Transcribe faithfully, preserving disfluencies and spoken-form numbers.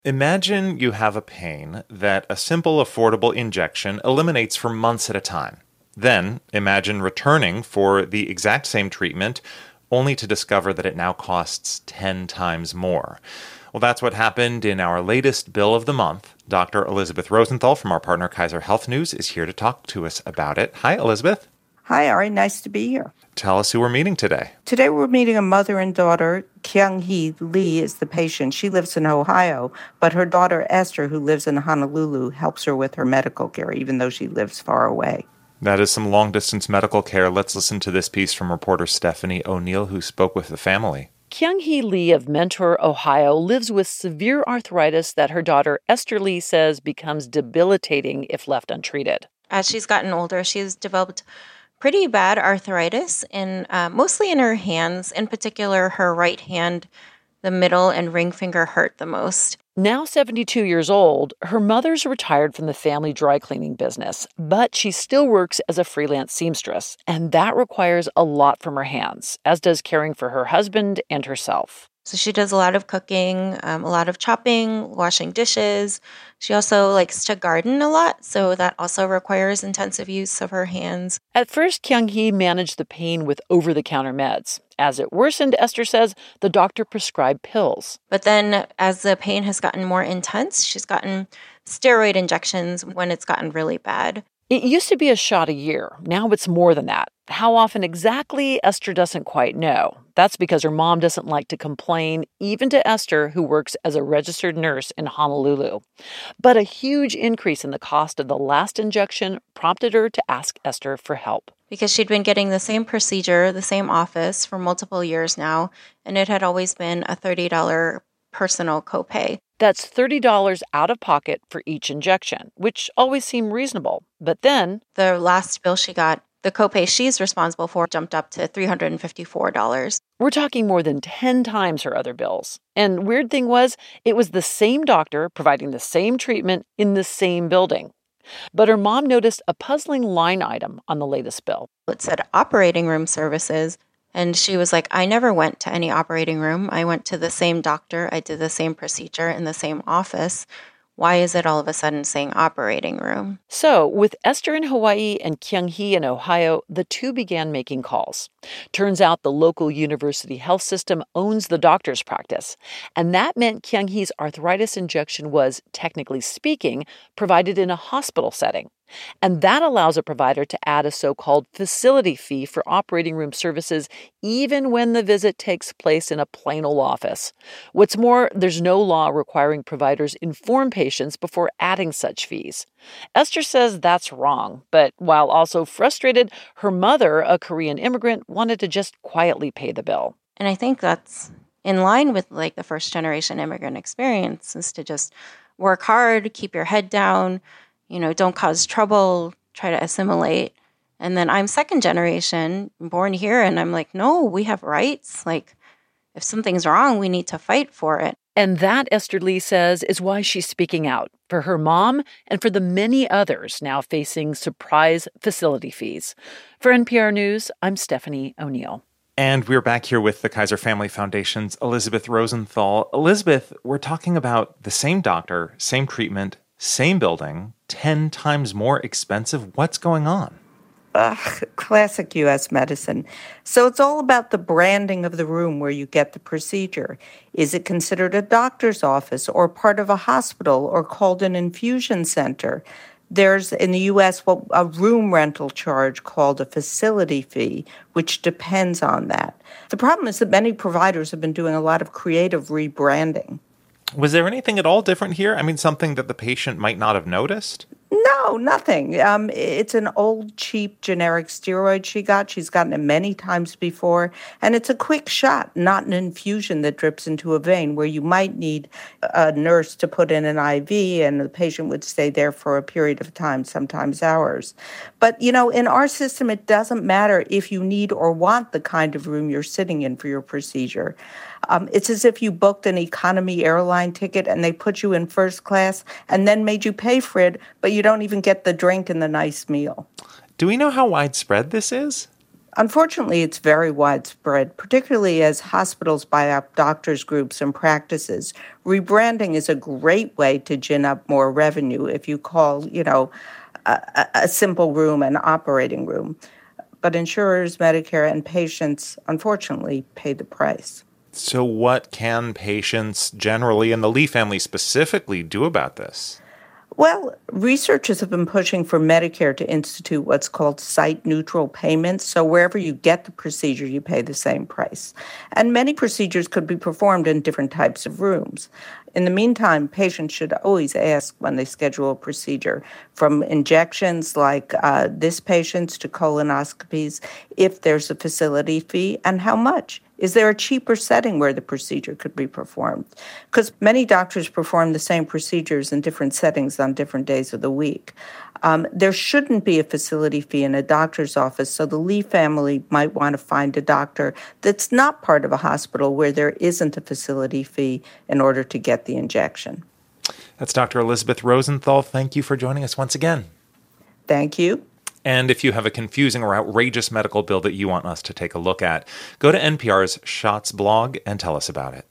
Imagine you have a pain that a simple, affordable injection eliminates for months at a time. Then, imagine returning for the exact same treatment, only to discover that it now costs ten times more. Well, that's what happened in our latest bill of the month. Doctor Elizabeth Rosenthal from our partner Kaiser Health News is here to talk to us about it. Hi, Elizabeth. Hi, Ari. Nice to be here. Tell us who we're meeting today. Today we're meeting a mother and daughter. Kyung-hee Lee is the patient. She lives in Ohio, but her daughter Esther, who lives in Honolulu, helps her with her medical care, even though she lives far away. That is some long-distance medical care. Let's listen to this piece from reporter Stephanie O'Neill, who spoke with the family. Kyung-hee Lee of Mentor, Ohio, lives with severe arthritis that her daughter Esther Lee says becomes debilitating if left untreated. As she's gotten older, she's developed pretty bad arthritis, in uh, mostly in her hands. In particular, her right hand, the middle and ring finger hurt the most. Now seventy-two years old, her mother's retired from the family dry cleaning business, but she still works as a freelance seamstress, and that requires a lot from her hands, as does caring for her husband and herself. So she does a lot of cooking, um, a lot of chopping, washing dishes. She also likes to garden a lot, so that also requires intensive use of her hands. At first, Kyung-hee managed the pain with over-the-counter meds. As it worsened, Esther says, the doctor prescribed pills. But then as the pain has gotten more intense, she's gotten steroid injections when it's gotten really bad. It used to be a shot a year. Now it's more than that. How often exactly, Esther doesn't quite know. That's because her mom doesn't like to complain, even to Esther, who works as a registered nurse in Honolulu. But a huge increase in the cost of the last injection prompted her to ask Esther for help. Because she'd been getting the same procedure, the same office for multiple years now, and it had always been a thirty dollars personal copay. That's thirty dollars out of pocket for each injection, which always seemed reasonable. But then the last bill she got, the copay she's responsible for, jumped up to three hundred fifty-four dollars. We're talking more than ten times her other bills. And weird thing was, it was the same doctor providing the same treatment in the same building. But her mom noticed a puzzling line item on the latest bill. It said operating room services. And she was like, I never went to any operating room. I went to the same doctor. I did the same procedure in the same office. Why is it all of a sudden saying operating room? So, with Esther in Hawaii and Kyung-hee in Ohio, the two began making calls. Turns out the local university health system owns the doctor's practice. And that meant Kyung-hee's arthritis injection was, technically speaking, provided in a hospital setting. And that allows a provider to add a so-called facility fee for operating room services even when the visit takes place in a plain old office. What's more, there's no law requiring providers inform patients before adding such fees. Esther says that's wrong, but while also frustrated, her mother, a Korean immigrant, wanted to just quietly pay the bill. And I think that's in line with like the first generation immigrant experience, is to just work hard, keep your head down, you know, don't cause trouble, try to assimilate. And then I'm second generation, born here, and I'm like, no, we have rights. Like, if something's wrong, we need to fight for it. And that, Esther Lee says, is why she's speaking out for her mom and for the many others now facing surprise facility fees. For N P R News, I'm Stephanie O'Neill. And we're back here with the Kaiser Family Foundation's Elizabeth Rosenthal. Elizabeth, we're talking about the same doctor, same treatment, same building, ten times more expensive. What's going on? Ugh, classic U S medicine. So it's all about the branding of the room where you get the procedure. Is it considered a doctor's office or part of a hospital or called an infusion center? There's, in the U S, what a room rental charge called a facility fee, which depends on that. The problem is that many providers have been doing a lot of creative rebranding. Was there anything at all different here? I mean, something that the patient might not have noticed? No, nothing. Um, it's an old, cheap, generic steroid she got. She's gotten it many times before. And it's a quick shot, not an infusion that drips into a vein where you might need a nurse to put in an I V and the patient would stay there for a period of time, sometimes hours. But, you know, in our system, it doesn't matter if you need or want the kind of room you're sitting in for your procedure. Um, it's as if you booked an economy airline ticket and they put you in first class and then made you pay for it, but you don't even get the drink and the nice meal. Do we know how widespread this is? Unfortunately, it's very widespread, particularly as hospitals buy up doctors' groups and practices. Rebranding is a great way to gin up more revenue if you call, you know, a, a simple room an operating room. But insurers, Medicare, and patients, unfortunately, pay the price. So what can patients generally, and the Lee family specifically, do about this? Well, researchers have been pushing for Medicare to institute what's called site-neutral payments. So wherever you get the procedure, you pay the same price. And many procedures could be performed in different types of rooms. In the meantime, patients should always ask when they schedule a procedure, from injections like uh, this patient's to colonoscopies, if there's a facility fee and how much. Is there a cheaper setting where the procedure could be performed? Because many doctors perform the same procedures in different settings on different days of the week. Um, there shouldn't be a facility fee in a doctor's office, so the Lee family might want to find a doctor that's not part of a hospital where there isn't a facility fee in order to get the injection. That's Doctor Elizabeth Rosenthal. Thank you for joining us once again. Thank you. And if you have a confusing or outrageous medical bill that you want us to take a look at, go to N P R's Shots blog and tell us about it.